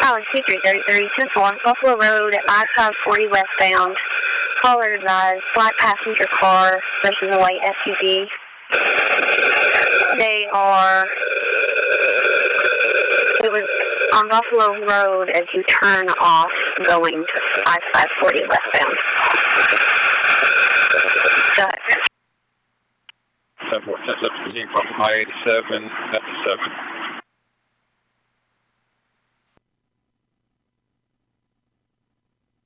Oh, it's 2333, 1 Buffalo Road at I-540 westbound. Caller advised black passenger car versus a white SUV. It was on Buffalo Road as you turn off going to I-540 westbound. Go ahead. 747 from I-87 at 7.